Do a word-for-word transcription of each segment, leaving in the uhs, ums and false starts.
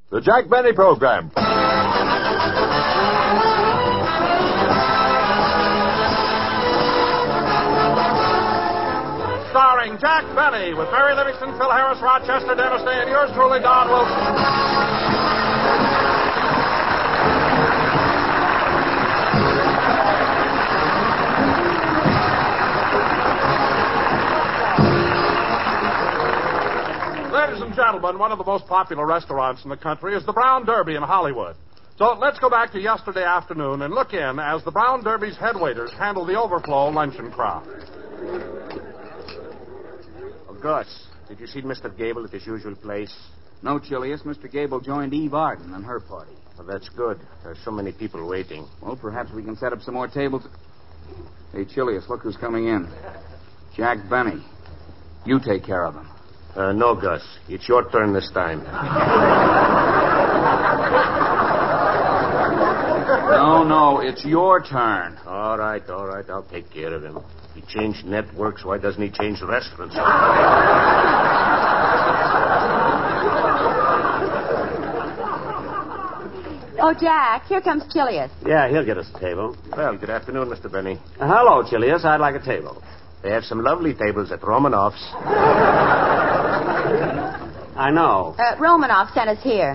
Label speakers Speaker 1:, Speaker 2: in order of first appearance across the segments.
Speaker 1: The Jack Benny Program. Starring Jack Benny with Mary Livingston, Phil Harris, Rochester, Dennis Day, and yours truly, Don Wilson. Ladies and gentlemen, one of the most popular restaurants in the country is the Brown Derby in Hollywood. So let's go back to yesterday afternoon and look in as the Brown Derby's head waiters handle the overflow luncheon crowd.
Speaker 2: Oh, Gus, did you see Mister Gable at his usual place?
Speaker 3: No, Chilius. Mister Gable joined Eve Arden and her party.
Speaker 2: Well, that's good. There's so many people waiting.
Speaker 3: Well, perhaps we can set up some more tables. Hey, Chilius, look who's coming in. Jack Benny. You take care of him.
Speaker 2: Uh, no, Gus. It's your turn this time.
Speaker 3: No, no, it's your turn.
Speaker 2: All right, all right. I'll take care of him. He changed networks. Why doesn't he change restaurants?
Speaker 4: Oh, Jack, here comes Chilius.
Speaker 2: Yeah, he'll get us a table. Well, good afternoon, Mister Benny.
Speaker 5: Uh, hello, Chilius. I'd like a table.
Speaker 2: They have some lovely tables at Romanoff's.
Speaker 5: I know.
Speaker 4: Uh, Romanoff sent us here.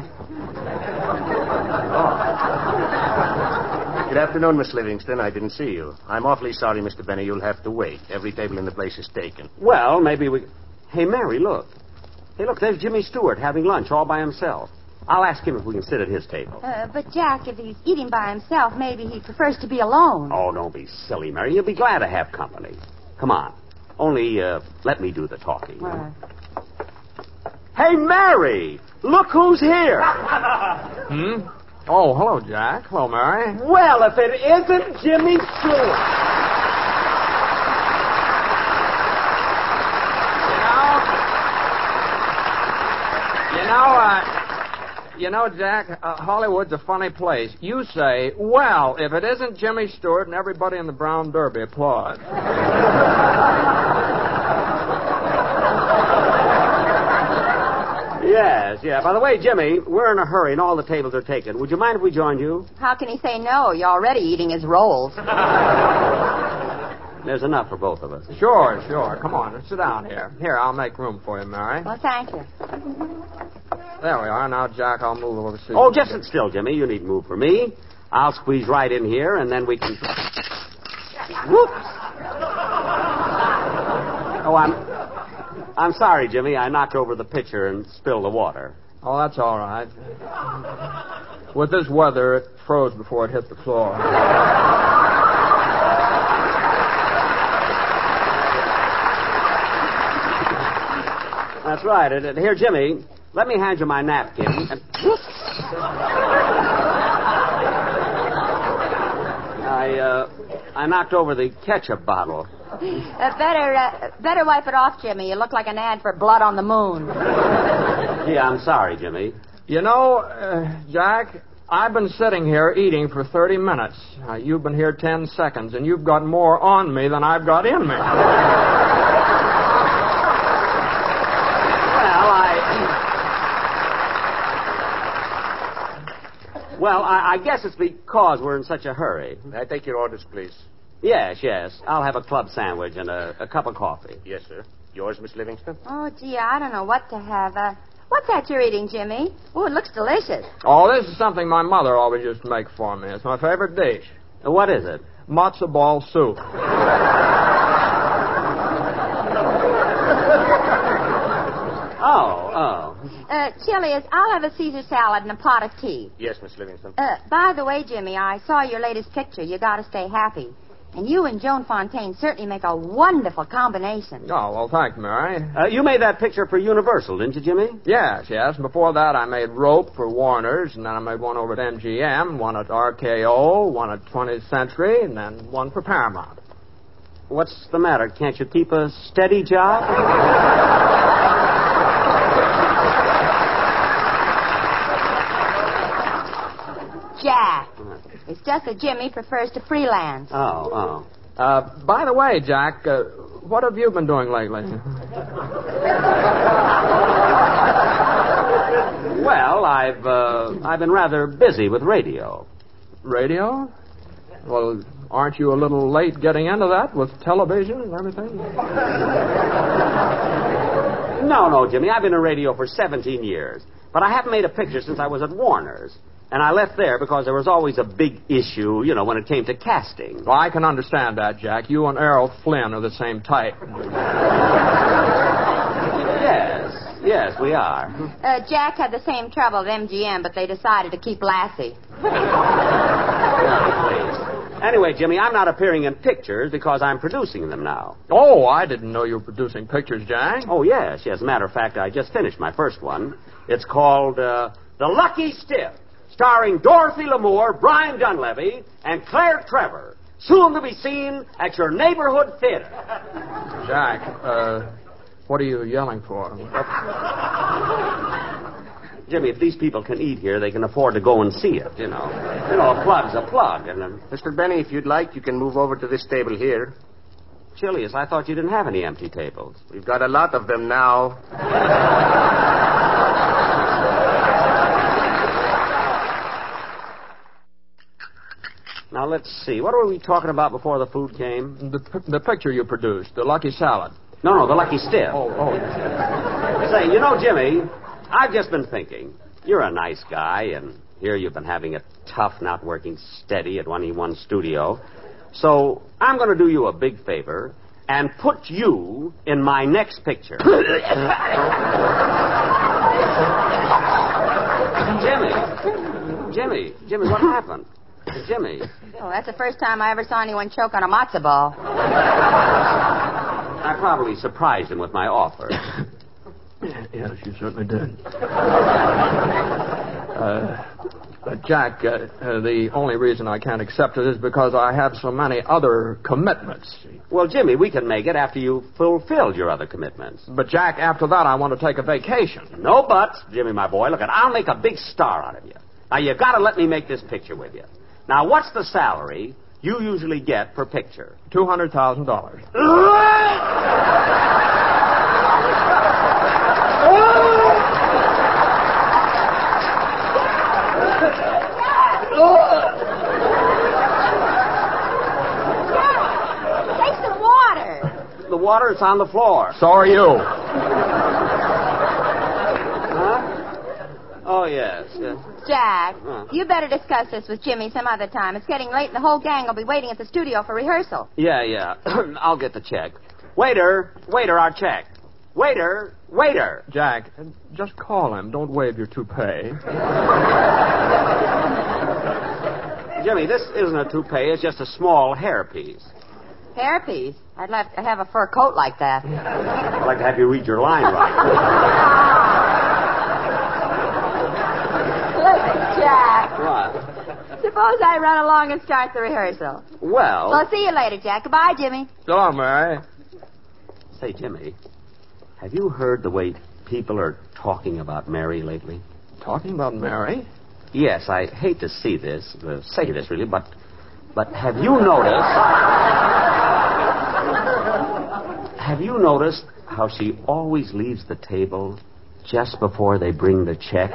Speaker 2: Oh. Good afternoon, Miss Livingston. I didn't see you. I'm awfully sorry, Mister Benny. You'll have to wait. Every table in the place is taken.
Speaker 5: Well, maybe we... Hey, Mary, look. Hey, look, there's Jimmy Stewart having lunch all by himself. I'll ask him if we can sit at his table.
Speaker 4: Uh, but, Jack, if he's eating by himself, maybe he prefers to be alone.
Speaker 5: Oh, don't be silly, Mary. You'll be glad to have company. Come on. Only, uh, let me do the talking.
Speaker 4: Uh,
Speaker 5: Hey, Mary! Look who's here!
Speaker 6: Hmm? Oh, hello, Jack. Hello, Mary.
Speaker 5: Well, if it isn't Jimmy Stewart.
Speaker 6: You know, you know, uh, you know, Jack, uh, Hollywood's a funny place. You say, well, if it isn't Jimmy Stewart, and everybody in the Brown Derby applauds.
Speaker 5: Yes, yeah. By the way, Jimmy, we're in a hurry and all the tables are taken. Would you mind if we joined you?
Speaker 4: How can he say no? You're already eating his rolls.
Speaker 5: There's enough for both of us.
Speaker 6: Sure, sure. Come on, sit down here. Here, I'll make room for you, Mary.
Speaker 4: Well, thank you.
Speaker 6: There we are. Now, Jack, I'll move over to see
Speaker 5: Oh,
Speaker 6: you.
Speaker 5: just sit still, Jimmy. You needn't move for me. I'll squeeze right in here, and then we can... Whoops! Oh, I'm... I'm sorry, Jimmy. I knocked over the pitcher and spilled the water.
Speaker 6: Oh, that's all right. With this weather, it froze before it hit the floor.
Speaker 5: That's right. And, and here, Jimmy, let me hand you my napkin. And... I, uh, I knocked over the ketchup bottle.
Speaker 4: Uh, better, uh, better wipe it off, Jimmy. You look like an ad for Blood on the Moon.
Speaker 5: Yeah, I'm sorry, Jimmy.
Speaker 6: You know, uh, Jack, I've been sitting here eating for thirty minutes. Uh, you've been here ten seconds, and you've got more on me than I've got in me.
Speaker 5: Well, I... Well, I, I guess it's because we're in such a hurry.
Speaker 2: May I take your orders, please?
Speaker 5: Yes, yes. I'll have a club sandwich and a, a cup of coffee.
Speaker 2: Yes, sir. Yours, Miss Livingston?
Speaker 4: Oh, gee, I don't know what to have. Uh, what's that you're eating, Jimmy? Oh, it looks delicious.
Speaker 6: Oh, this is something my mother always used to make for me. It's my favorite dish.
Speaker 5: Uh, what is it?
Speaker 6: Matzo ball soup.
Speaker 5: Oh, oh.
Speaker 4: Uh, Chilius, I'll have a Caesar salad and a pot of tea.
Speaker 2: Yes, Miss Livingston.
Speaker 4: Uh, by the way, Jimmy, I saw your latest picture. You gotta stay happy. And you and Joan Fontaine certainly make a wonderful combination.
Speaker 6: Oh, well, thanks, Mary.
Speaker 5: Uh, you made that picture for Universal, didn't you, Jimmy?
Speaker 6: Yes, yes. Before that, I made Rope for Warner's, and then I made one over at M G M, one at R K O, one at twentieth Century, and then one for Paramount.
Speaker 5: What's the matter? Can't you keep a steady job?
Speaker 4: Jack. It's just that Jimmy prefers to freelance.
Speaker 5: Oh, oh.
Speaker 6: Uh, by the way, Jack, uh, what have you been doing lately?
Speaker 5: Well, Well, I've uh, I've been rather busy with radio.
Speaker 6: Radio? Well, aren't you a little late getting into that with television and everything?
Speaker 5: No, no, Jimmy. I've been in radio for seventeen years. But I haven't made a picture since I was at Warner's. And I left there because there was always a big issue, you know, when it came to casting.
Speaker 6: Well, I can understand that, Jack. You and Errol Flynn are the same type.
Speaker 5: Yes, yes, we are.
Speaker 4: Uh, Jack had the same trouble at M G M, but they decided to keep Lassie.
Speaker 5: Yeah, please. Anyway, Jimmy, I'm not appearing in pictures because I'm producing them now.
Speaker 6: Oh, I didn't know you were producing pictures, Jack.
Speaker 5: Oh, yes, yes. As a matter of fact, I just finished my first one. It's called uh, The Lucky Stiff, starring Dorothy Lamour, Brian Dunleavy, and Claire Trevor. Soon to be seen at your neighborhood theater.
Speaker 6: Jack, uh, what are you yelling for?
Speaker 5: Jimmy, if these people can eat here, they can afford to go and see it, you know. You know, a plug's a plug. And uh,
Speaker 2: Mister Benny, if you'd like, you can move over to this table here.
Speaker 5: Chilius, I thought you didn't have any empty tables.
Speaker 2: We've got a lot of them now.
Speaker 5: Now, let's see. What were we talking about before the food came?
Speaker 6: The, the picture you produced, the Lucky Salad.
Speaker 5: No, no, the Lucky Stiff.
Speaker 6: Oh, oh.
Speaker 5: Say, you know, Jimmy, I've just been thinking. You're a nice guy, and here you've been having it tough, not working steady at one E one studio. So I'm going to do you a big favor and put you in my next picture. Jimmy. Jimmy. Jimmy, what happened? Jimmy.
Speaker 4: Oh, that's the first time I ever saw anyone choke on a matzo ball.
Speaker 5: I probably surprised him with my offer.
Speaker 6: Yes, you certainly did. uh, but Jack, uh, uh, the only reason I can't accept it is because I have so many other commitments.
Speaker 5: Well, Jimmy, we can make it after you've fulfilled your other commitments.
Speaker 6: But, Jack, after that, I want to take a vacation.
Speaker 5: No buts, Jimmy, my boy. Look, I'll make a big star out of you. Now, you got to let me make this picture with you. Now, what's the salary you usually get per picture?
Speaker 6: two hundred thousand dollars.
Speaker 4: Take some water.
Speaker 5: The water is on the floor.
Speaker 6: So are you.
Speaker 5: Huh? Oh, yes. yes.
Speaker 4: Jack,
Speaker 5: Huh.
Speaker 4: you better discuss this with Jimmy some other time. It's getting late and the whole gang will be waiting at the studio for rehearsal.
Speaker 5: Yeah, yeah. I'll get the check. Waiter, waiter, our check. Waiter, waiter.
Speaker 6: Jack, just call him. Don't wave your toupee.
Speaker 5: Jimmy, this isn't a toupee. It's just a small hairpiece.
Speaker 4: Hairpiece? I'd like to have a fur coat like that.
Speaker 5: I'd like to have you read your line right.
Speaker 4: Listen, Jack.
Speaker 5: What?
Speaker 4: Suppose I run along and start the rehearsal.
Speaker 5: Well...
Speaker 4: Well, see you later, Jack. Goodbye, Jimmy.
Speaker 6: So long, Mary.
Speaker 5: Say, Jimmy, have you heard the way people are talking about Mary lately?
Speaker 6: Talking about Mary?
Speaker 5: Yes, I hate to see this, uh, say this really, but but have you noticed... have you noticed how she always leaves the table just before they bring the check?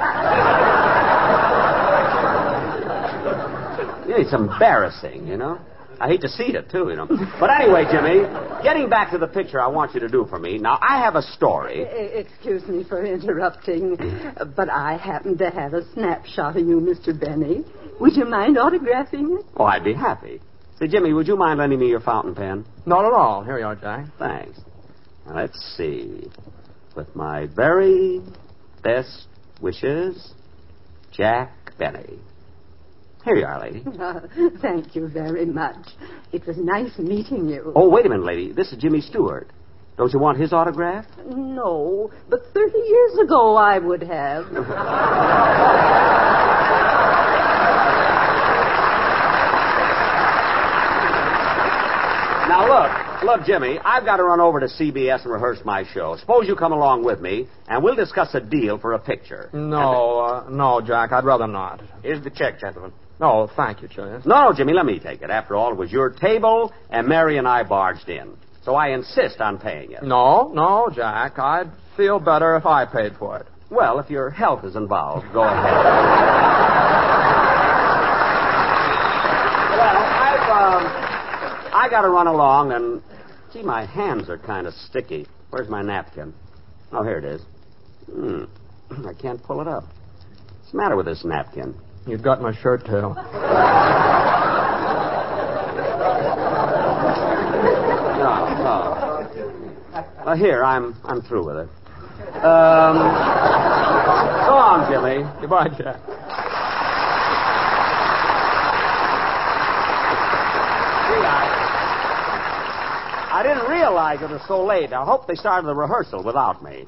Speaker 5: Yeah, it's embarrassing, you know? I hate to see it, too, you know. But anyway, Jimmy, getting back to the picture I want you to do for me. Now, I have a story.
Speaker 7: Excuse me for interrupting, but I happen to have a snapshot of you, Mister Benny. Would you mind autographing it?
Speaker 5: Oh, I'd be happy. Say, Jimmy, would you mind lending me your fountain pen?
Speaker 6: Not at all. Here you are, Jack.
Speaker 5: Thanks. Now, let's see. With my very best wishes, Jack Benny. Here you are, lady.
Speaker 7: Uh, thank you very much. It was nice meeting you.
Speaker 5: Oh, wait a minute, lady. This is Jimmy Stewart. Don't you want his autograph?
Speaker 7: No, but thirty years ago I would have.
Speaker 5: Now, look. Look, Jimmy, I've got to run over to C B S and rehearse my show. Suppose you come along with me, and we'll discuss a deal for a picture.
Speaker 6: No, uh, no, Jack, I'd rather not.
Speaker 2: Here's the check, gentlemen.
Speaker 6: No, thank you, Chilius.
Speaker 5: No, no, Jimmy, let me take it. After all, it was your table, and Mary and I barged in. So I insist on paying it.
Speaker 6: No, no, Jack, I'd feel better if I paid for it.
Speaker 5: Well, if your health is involved, go ahead. Well, I've, um, I got to run along, and, gee, my hands are kind of sticky. Where's my napkin? Oh, here it is. Hmm. I can't pull it up. What's the matter with this napkin?
Speaker 6: You've got my shirt tail.
Speaker 5: No, no. Well, here, I'm I'm through with it. Um, go on, Jimmy.
Speaker 6: Goodbye, Jack.
Speaker 5: Gee, I, I didn't realize it was so late. I hope they started the rehearsal without me.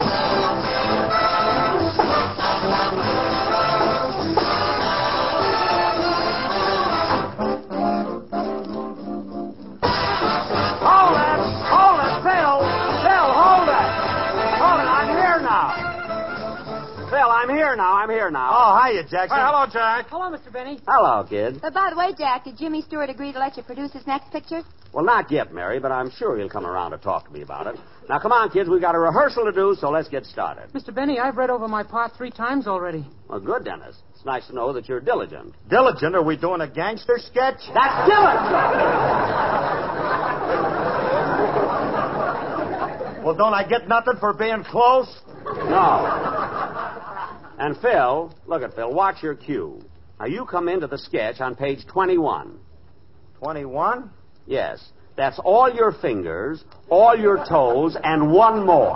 Speaker 5: Hold it! Hold it, Phil! Phil, hold it! Hold it, I'm here now. Phil, I'm here now. I'm here now.
Speaker 2: Oh, hiya, Jackson.
Speaker 1: Hey, hello, Jack.
Speaker 7: Hello, Mister Benny.
Speaker 5: Hello, kid.
Speaker 4: But by the way, Jack, did Jimmy Stewart agree to let you produce his next picture?
Speaker 5: Well, not yet, Mary, but I'm sure he'll come around to talk to me about it. Now, come on, kids. We've got a rehearsal to do, so let's get started.
Speaker 8: Mister Benny, I've read over my part three times already.
Speaker 5: Well, good, Dennis. It's nice to know that you're diligent.
Speaker 2: Diligent? Are we doing a gangster sketch?
Speaker 5: That's diligent!
Speaker 2: Well, don't I get nothing for being close?
Speaker 5: No. And Phil, look at Phil, watch your cue. Now, you come into the sketch on page twenty-one.
Speaker 2: twenty-one?
Speaker 5: Yes. That's all your fingers, all your toes, and one more.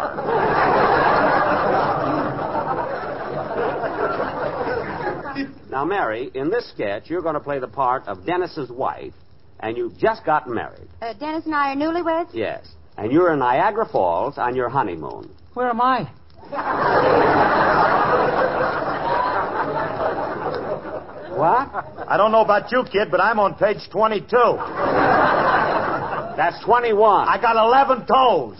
Speaker 5: Now, Mary, in this sketch, you're going to play the part of Dennis's wife, and you've just gotten married.
Speaker 4: Uh, Dennis and I are newlyweds?
Speaker 5: Yes. And you're in Niagara Falls on your honeymoon.
Speaker 8: Where am I?
Speaker 5: What?
Speaker 2: I don't know about you, kid, but I'm on page twenty-two.
Speaker 5: That's twenty-one.
Speaker 2: I got eleven toes.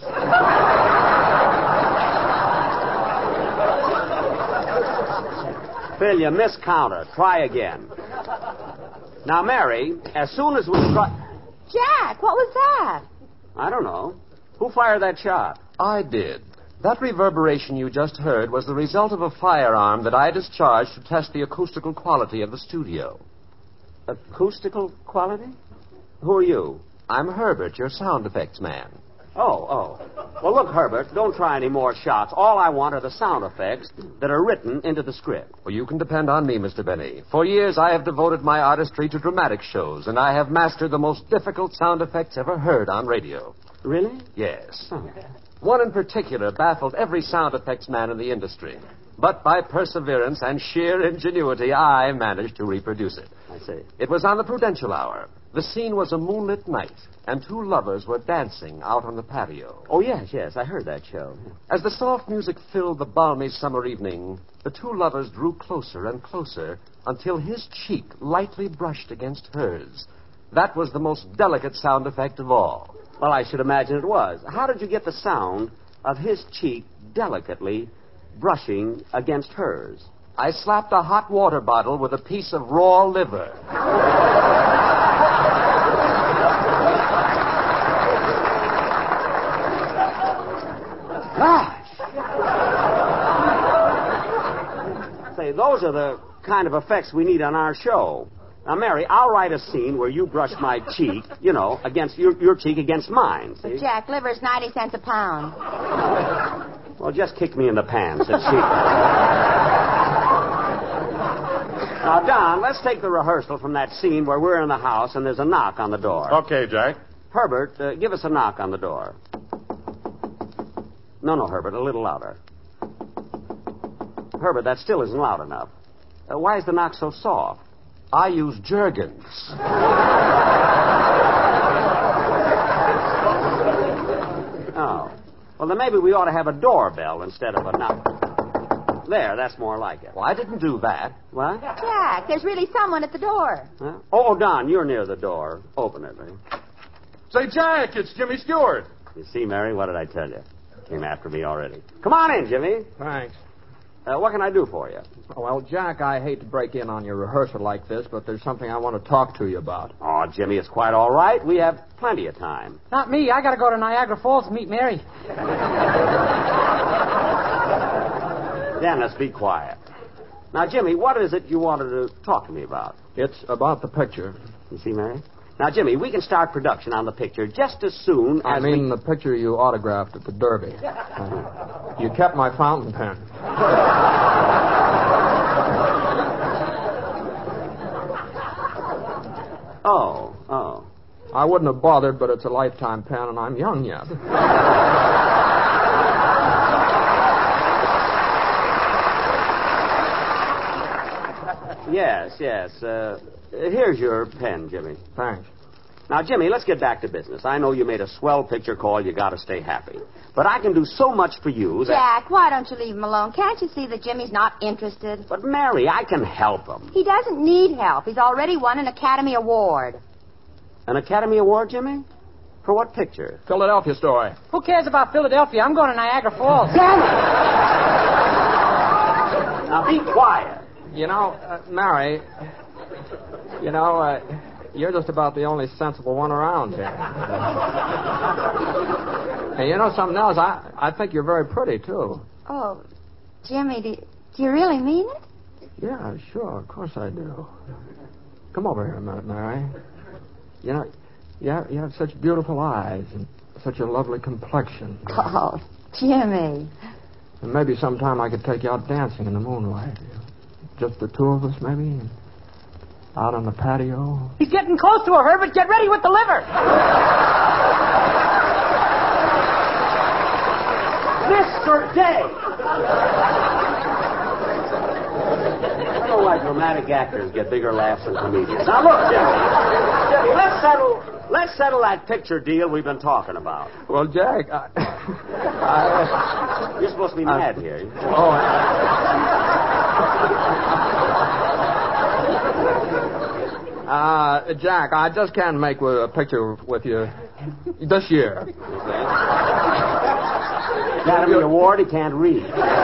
Speaker 5: Phil, you miscounted. Try again. Now, Mary, as soon as we try...
Speaker 4: Jack, what was that?
Speaker 5: I don't know. Who fired that shot?
Speaker 9: I did. That reverberation you just heard was the result of a firearm that I discharged to test the acoustical quality of the studio.
Speaker 5: Acoustical quality? Who are you?
Speaker 9: I'm Herbert, your sound effects man.
Speaker 5: Oh, oh. Well, look, Herbert, don't try any more shots. All I want are the sound effects that are written into the script.
Speaker 9: Well, you can depend on me, Mister Benny. For years, I have devoted my artistry to dramatic shows, and I have mastered the most difficult sound effects ever heard on radio.
Speaker 5: Really?
Speaker 9: Yes.
Speaker 5: Oh.
Speaker 9: One in particular baffled every sound effects man in the industry. But by perseverance and sheer ingenuity, I managed to reproduce it.
Speaker 5: I see.
Speaker 9: It was on the Prudential Hour. The scene was a moonlit night, and two lovers were dancing out on the patio.
Speaker 5: Oh, yes, yes, I heard that show.
Speaker 9: As the soft music filled the balmy summer evening, the two lovers drew closer and closer until his cheek lightly brushed against hers. That was the most delicate sound effect of all.
Speaker 5: Well, I should imagine it was. How did you get the sound of his cheek delicately brushing against hers?
Speaker 9: I slapped a hot water bottle with a piece of raw liver.
Speaker 5: Gosh! Say, those are the kind of effects we need on our show. Now, Mary, I'll write a scene where you brush my cheek, you know, against your, your cheek against mine. See?
Speaker 4: But, Jack, liver's ninety cents a pound.
Speaker 5: Well, just kick me in the pants. It's cheap. Now, Don, let's take the rehearsal from that scene where we're in the house and there's a knock on the door.
Speaker 1: Okay, Jack.
Speaker 5: Herbert, uh, give us a knock on the door. No, no, Herbert, a little louder. Herbert, that still isn't loud enough. Uh, why is the knock so soft?
Speaker 9: I use Jergens.
Speaker 5: Oh. Well, then maybe we ought to have a doorbell instead of a knock. There, that's more like it.
Speaker 9: Well, I didn't do that.
Speaker 5: What?
Speaker 4: Jack, there's really someone at the door.
Speaker 5: Huh? Oh, oh, Don, you're near the door. Open it, will you?
Speaker 1: Say, Jack, it's Jimmy Stewart.
Speaker 5: You see, Mary, what did I tell you? Came after me already. Come on in, Jimmy.
Speaker 6: Thanks.
Speaker 5: Uh, what can I do for you?
Speaker 6: Oh, well, Jack, I hate to break in on your rehearsal like this, but there's something I want to talk to you about.
Speaker 5: Oh, Jimmy, it's quite all right. We have plenty of time.
Speaker 8: Not me. I got to go to Niagara Falls to meet Mary.
Speaker 5: Dennis, be quiet. Now, Jimmy, what is it you wanted to talk to me about?
Speaker 6: It's about the picture.
Speaker 5: You see, Mary? Now, Jimmy, we can start production on the picture just as soon
Speaker 6: I
Speaker 5: as
Speaker 6: mean
Speaker 5: we...
Speaker 6: the picture you autographed at the Derby. Uh, you kept my fountain pen.
Speaker 5: Oh, oh.
Speaker 6: I wouldn't have bothered, but it's a lifetime pen, and I'm young yet.
Speaker 5: Yes, yes. Uh, here's your pen, Jimmy.
Speaker 6: Thanks.
Speaker 5: Now, Jimmy, let's get back to business. I know you made a swell picture call. You got to stay happy. But I can do so much for you that...
Speaker 4: Jack, why don't you leave him alone? Can't you see that Jimmy's not interested?
Speaker 5: But, Mary, I can help him.
Speaker 4: He doesn't need help. He's already won an Academy Award.
Speaker 5: An Academy Award, Jimmy? For what picture?
Speaker 6: Philadelphia story.
Speaker 8: Who cares about Philadelphia? I'm going to Niagara Falls.
Speaker 5: Damn it! Now, be quiet.
Speaker 6: You know, uh, Mary, you know, uh, you're just about the only sensible one around here. And you know something else? I, I think you're very pretty, too.
Speaker 4: Oh, Jimmy, do, do you really mean it?
Speaker 6: Yeah, sure. Of course I do. Come over here a minute, Mary. You know, you have, you have such beautiful eyes and such a lovely complexion.
Speaker 4: Oh, Jimmy.
Speaker 6: And maybe sometime I could take you out dancing in the moonlight. Just the two of us, maybe, out on the patio.
Speaker 8: He's getting close to her, Herbert. Get ready with the liver.
Speaker 5: Mister Day! I don't know why dramatic actors get bigger laughs than comedians. Now, look, Jimmy. Jimmy, let's settle, let's settle that picture deal we've been talking about.
Speaker 6: Well, Jack, I... I
Speaker 5: You're supposed to be mad I, here.
Speaker 6: Oh, I... Uh, Jack, I just can't make a picture with you this year.
Speaker 5: Okay. Academy Award, he can't read.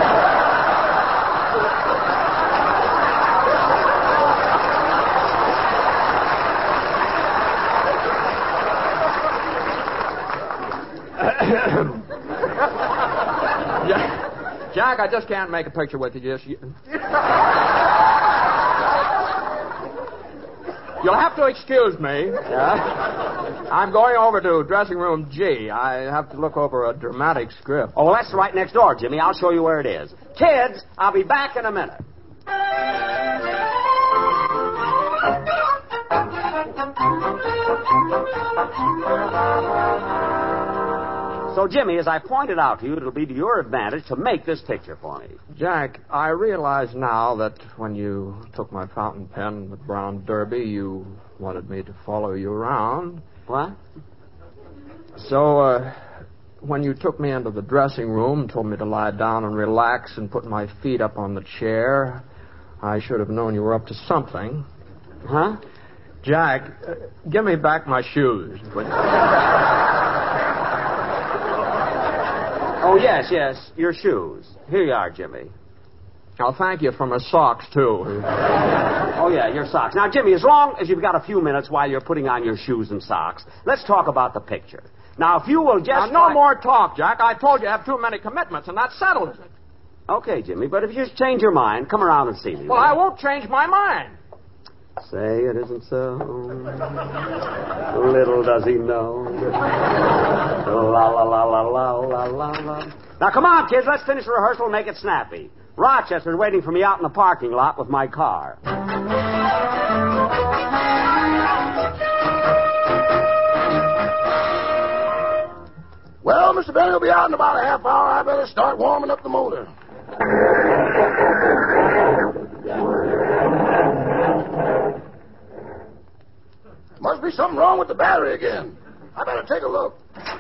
Speaker 6: Jack, I just can't make a picture with you this year. You'll have to excuse me. Yeah? I'm going over to dressing room G. I have to look over a dramatic script.
Speaker 5: Oh, well, that's right next door, Jimmy. I'll show you where it is. Kids, I'll be back in a minute. So, Jimmy, as I pointed out to you, it'll be to your advantage to make this picture for me.
Speaker 6: Jack, I realize now that when you took my fountain pen with Brown Derby, you wanted me to follow you around.
Speaker 5: What?
Speaker 6: So, uh, when you took me into the dressing room, told me to lie down and relax and put my feet up on the chair, I should have known you were up to something.
Speaker 5: Huh?
Speaker 6: Jack, uh, give me back my shoes.
Speaker 5: Oh, yes, yes, your shoes. Here you are, Jimmy.
Speaker 6: I'll thank you for my socks, too.
Speaker 5: Oh, yeah, your socks. Now, Jimmy, as long as you've got a few minutes while you're putting on your shoes and socks, let's talk about the picture. Now, if you will just...
Speaker 6: Now, no try... more talk, Jack. I told you I have too many commitments, and that settles it.
Speaker 5: Okay, Jimmy, but if you just change your mind, come around and see me.
Speaker 6: Well, I won't change my mind.
Speaker 5: Say it isn't so. Little does he know. La la la la la la la la. Now come on, kids, let's finish rehearsal and make it snappy. Rochester's waiting for me out in the parking lot with my car.
Speaker 10: Well, Mister Benny will be out in about a half hour. I better start warming up the motor. Must be something wrong with the battery again. I better take a look.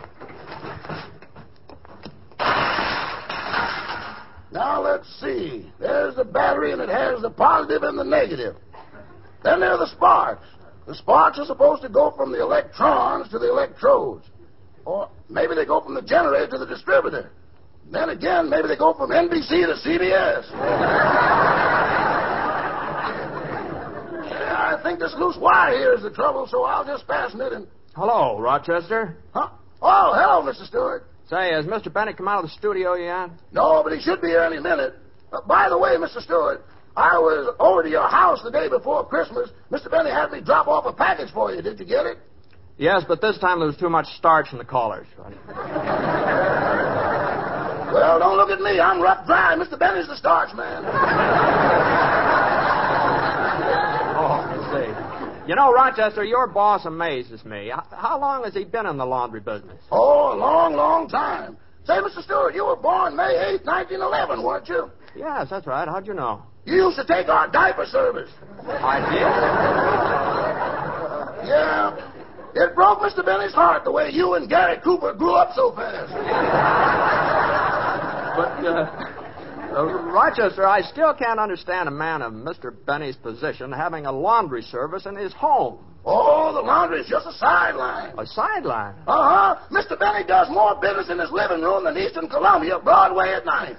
Speaker 10: Now, let's see. There's the battery, and it has the positive and the negative. Then there are the sparks. The sparks are supposed to go from the electrons to the electrodes. Or maybe they go from the generator to the distributor. Then again, maybe they go from N B C to C B S. I think this loose wire here is the trouble, so I'll just fasten it and...
Speaker 6: Hello, Rochester.
Speaker 10: Huh? Oh, hello, Mister Stewart.
Speaker 6: Say, has Mister Bennett come out of the studio yet?
Speaker 10: No, but he should be here any minute. Uh, by the way, Mister Stewart, I was over to your house the day before Christmas. Mister Benny had me drop off a package for you. Did you get it?
Speaker 6: Yes, but this time there was too much starch in the collars.
Speaker 10: Well, don't look at me. I'm rough dry. Mister Benny's the starch man.
Speaker 6: Oh, see. You know, Rochester, your boss amazes me. H- How long has he been in the laundry business?
Speaker 10: Oh, a long, long time. Say, Mister Stewart, you were born May eighth, nineteen eleven, weren't you?
Speaker 6: Yes, that's right. How'd you know?
Speaker 10: You used to take our diaper service.
Speaker 6: I did?
Speaker 10: Yeah. It broke Mister Benny's heart the way you and Gary Cooper grew up so fast.
Speaker 6: But, uh, uh, Rochester, I still can't understand a man of Mister Benny's position having a laundry service in his home.
Speaker 10: Oh, the laundry's just a sideline.
Speaker 6: A sideline?
Speaker 10: Uh-huh. Mister Benny does more business in his living room than Eastern Columbia, Broadway at night.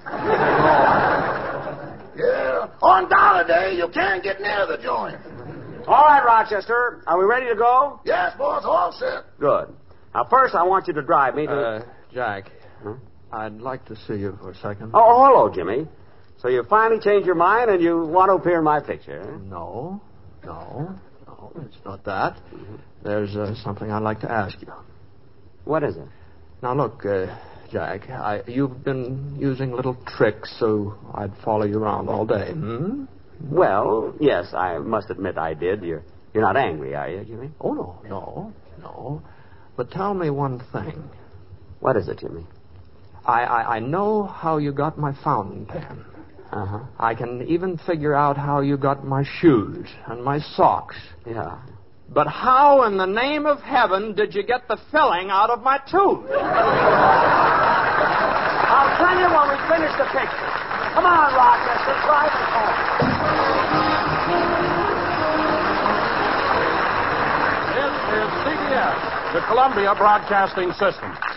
Speaker 10: Yeah. On Dollar Day, you can't get near the joint.
Speaker 5: All right, Rochester. Are we ready to go?
Speaker 10: Yes, boss, all set.
Speaker 5: Good. Now, first, I want you to drive me to...
Speaker 6: Uh, Jack,
Speaker 5: Huh?
Speaker 6: I'd like to see you for a second.
Speaker 5: Oh, hello, Jimmy. So you finally changed your mind and you want to appear in my picture, eh?
Speaker 6: No, no, no, it's not that. There's uh, something I'd like to ask you.
Speaker 5: What is it?
Speaker 6: Now, look, uh, Jack, I, you've been using little tricks so I'd follow you around all day, hmm?
Speaker 5: Well, yes, I must admit I did. You're, you're not angry, are you, Jimmy?
Speaker 6: Oh, no, no, no. But tell me one thing.
Speaker 5: What is it, Jimmy?
Speaker 6: I, I, I know how you got my fountain pen.
Speaker 5: Uh-huh.
Speaker 6: I can even figure out how you got my shoes and my socks.
Speaker 5: Yeah.
Speaker 6: But how in the name of heaven did you get the filling out of my tooth?
Speaker 5: I'll tell you when we finish the picture. Come on, Rochester, drive us home.
Speaker 1: This is C B S, the Columbia Broadcasting System.